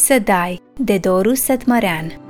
Să dai, de Doru Sătmărean.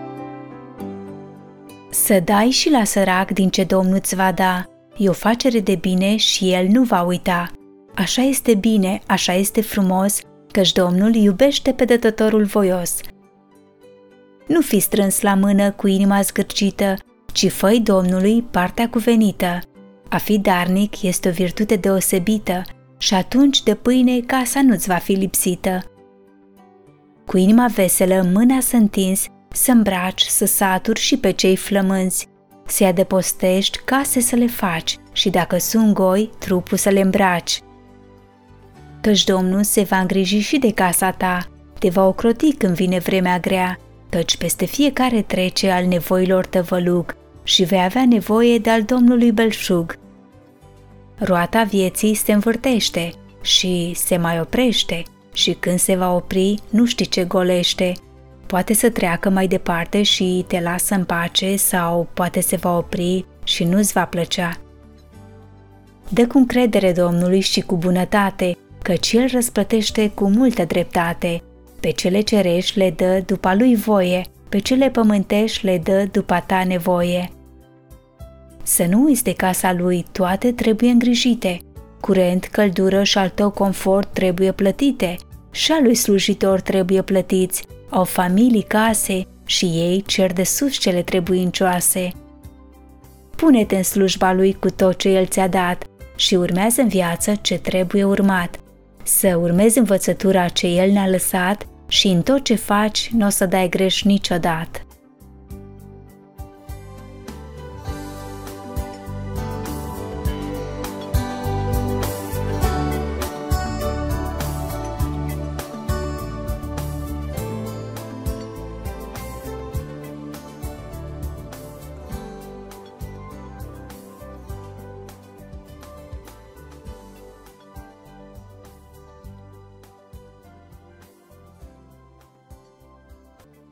Să dai și la sărac din ce Domnul îți va da, e o facere de bine și El nu va uita. Așa este bine, așa este frumos, căci Domnul iubește pe dătătorul voios. Nu fi strâns la mână cu inima zgârcită, ci fă-i Domnului partea cuvenită. A fi darnic este o virtute deosebită și atunci de pâine casa nu-ți va fi lipsită. Cu inima veselă mâna să întinzi, să îmbraci, să saturi și pe cei flămânzi, să-i adăpostești case să le faci și dacă sunt goi, trupul să le îmbraci. Căci Domnul se va îngriji și de casa ta, te va ocroti când vine vremea grea, căci peste fiecare trece al nevoilor tăvălug și vei avea nevoie de al Domnului belșug. Roata vieții se învârtește și se mai oprește și când se va opri nu știi ce golește. Poate să treacă mai departe și te lasă în pace sau poate se va opri și nu-ți va plăcea. Dă cu încredere Domnului și cu bunătate, căci El răsplătește cu multă dreptate. Pe cele cerești le dă după a Lui voie, pe cele pământești le dă după a ta nevoie. Să nu uiți de casa Lui, toate trebuie îngrijite. Curent, căldură și al tău confort trebuie plătite. Și al Lui slujitor trebuie plătiți. Au familii, case și ei cer de sus cele trebuincioase. Pune-te în slujba Lui cu tot ce El ți-a dat și urmează în viață ce trebuie urmat. Să urmezi învățătura ce El ne-a lăsat și în tot ce faci n-o să dai greș niciodată.